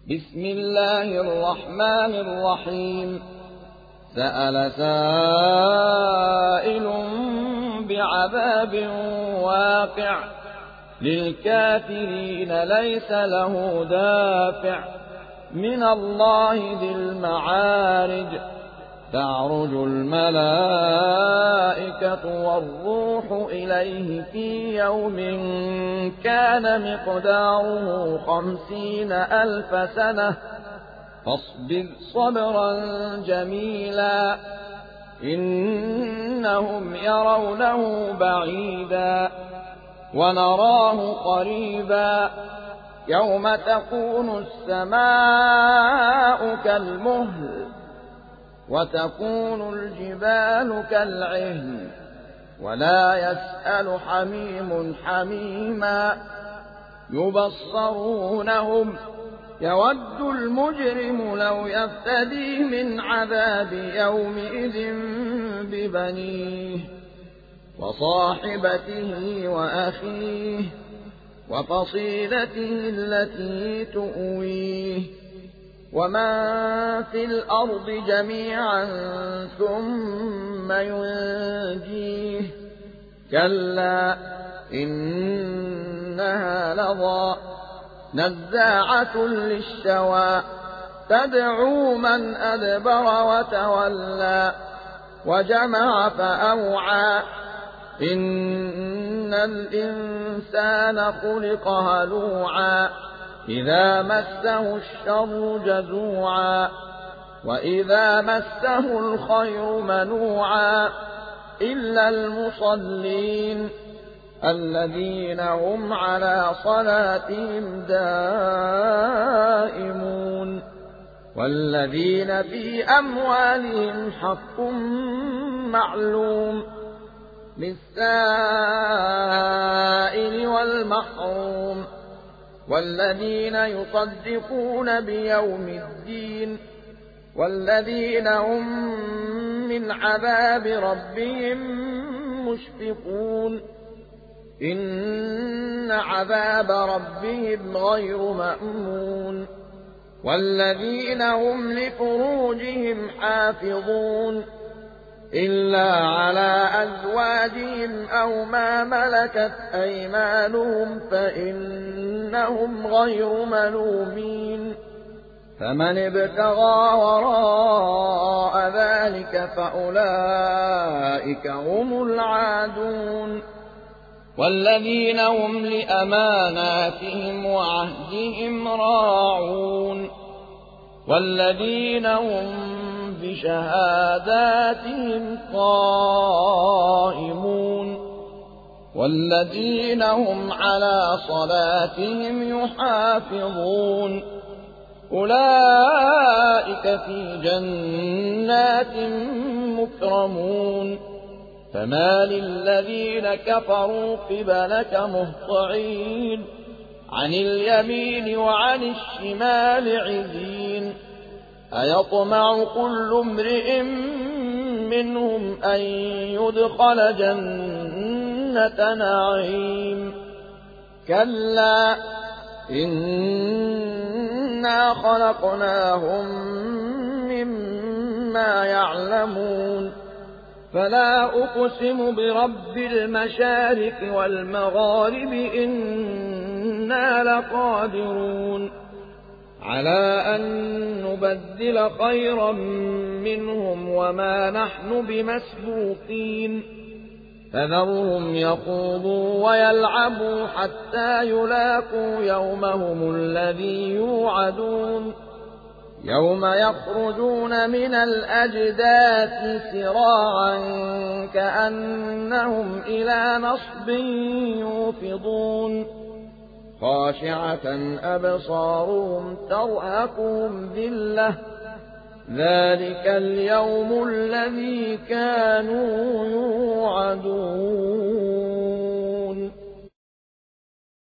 بسم الله الرحمن الرحيم سأل سائل بعذاب واقع للكافرين ليس له دافع من الله ذي المعارج تعرج الملائكة والروح إليه في يوم كان مقداره 50,000 سنة فاصبر صبرا جميلا إنهم يرونه بعيدا ونراه قريبا يوم تكون السماء كالمهل وتكون الجبال كالعهن ولا يسأل حميم حميما يبصرونهم يود المجرم لو يفتدي من عذاب يومئذ ببنيه وصاحبته وأخيه وفصيلته التي تؤويه ومن في الأرض جميعا ثم ينجيه كلا إنها لظى نزاعة للشوى تدعو من أدبر وتولى وجمع فأوعى إن الإنسان خلق هلوعا إذا مسه الشر جزوعا وإذا مسه الخير منوعا إلا المصلين الذين هم على صلاتهم دائمون والذين في أموالهم حق معلوم للسائل والمحروم والذين يصدقون بيوم الدين والذين هم من عذاب ربهم مشفقون إن عذاب ربهم غير مأمون والذين هم لفروجهم حافظون إلا على أزواجهم أو ما ملكت أيمانهم فإنهم غير ملومين فمن ابتغى وراء ذلك فأولئك هم العادون والذين هم لأماناتهم وعهدهم راعون والذين هم بشهاداتهم قائمون والذين هم على صلاتهم يحافظون أولئك في جنات مكرمون فما للذين كفروا قبلك مهطعين عن اليمين وعن الشمال عزين أيطمع كل امرئ منهم أن يدخل جنة نعيم كلا إنا خلقناهم مما يعلمون فلا أقسم برب المشارق والمغارب إنا لقادرون على أن نبدل خيرا منهم وما نحن بمسبوقين فذرهم يخوضوا ويلعبوا حتى يلاقوا يومهم الذي يوعدون يوم يخرجون من الأجداث سراعا كأنهم إلى نصب يوفضون خاشعة أبصارهم ترهقهم ذلة ذلك اليوم الذي كانوا يوعدون